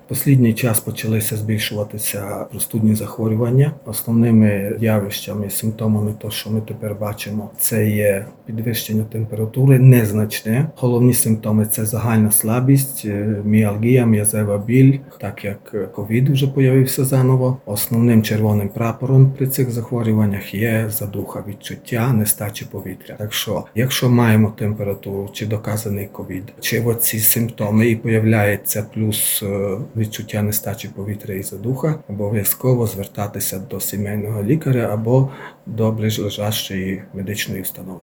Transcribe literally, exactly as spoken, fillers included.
Останній час почалися збільшуватися простудні захворювання. Основними явищами, симптомами, то, що ми тепер бачимо, це є підвищення температури, незначне. Головні симптоми – це загальна слабість, міалгія, м'язева біль, так як ковід вже появився заново. Основним червоним прапором при цих захворюваннях є задуха, відчуття нестачі повітря. Так що, якщо маємо температуру чи доказаний ковід, чи оці симптоми і появляється плюс відчуття нестачі повітря і задуха, обов'язково звертатися до сімейного лікаря або до ближлежащої медичної установи.